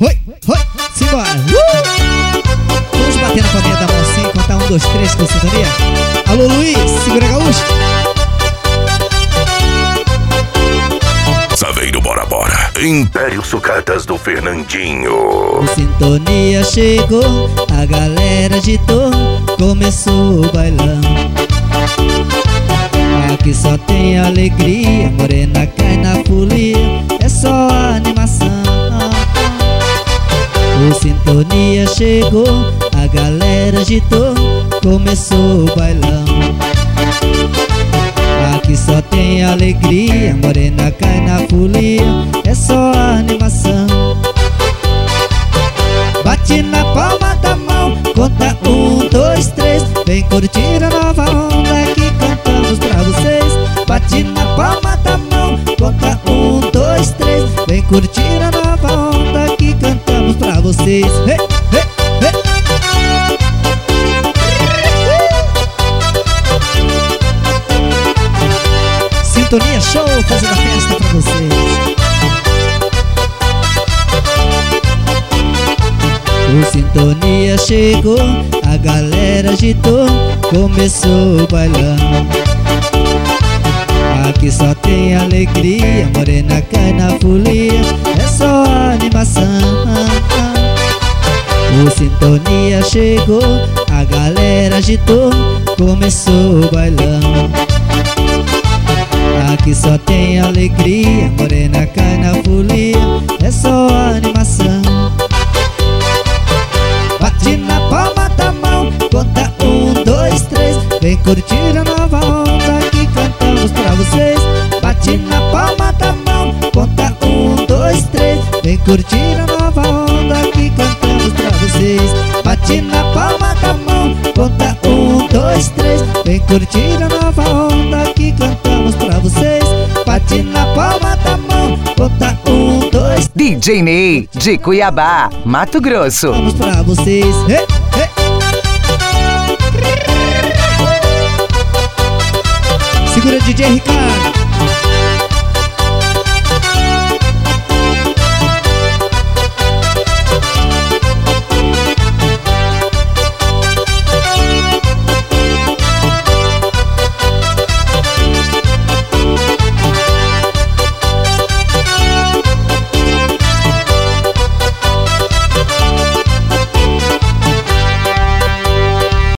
Oi, simbora. Vamos bater na palminha da mão assim, contar 1, 2, 3 com sintonia. Alô, Luiz, segura a gaúcha. Saveiro, bora, bora. Império Sucatas do Fernandinho. O sintonia chegou, a galera agitou, começou o bailão. Aqui só tem alegria, morena cai na folia, é só animação. O sintonia chegou, a galera agitou, começou o bailão. Aqui só tem alegria, morena cai na folia, é só animação. Bate na palma da mão, conta 1, 2, 3, vem curtir a nova onda que cantamos pra vocês. Bate na palma da mão, conta 1, 2, 3, vem curtir a nova onda que cantamos pra vocês. Hey, hey, hey. Sintonia Show, fazendo a festa pra vocês. O sintonia chegou, a galera agitou, começou o bailão. Aqui só tem alegria, morena cai na folia, é só animação. O sintonia chegou, a galera agitou, começou o bailão. Aqui só tem alegria, morena cai na folia, é só animação. Bate na palma da mão, conta 1, 2, 3, vem curtir a nova onda que cantamos pra vocês. Bate na palma da mão, conta 1, 2, 3, vem curtir a nova onda que cantamos pra vocês. Bate na palma da mão, conta 1, 2, 3, vem curtir a nova onda que cantamos pra vocês. Bate na palma da mão, conta 1, 2, DJ Ney, de Cuiabá, Mato Grosso. vamos pra vocês. Hey, hey. Segura DJ Ricardo.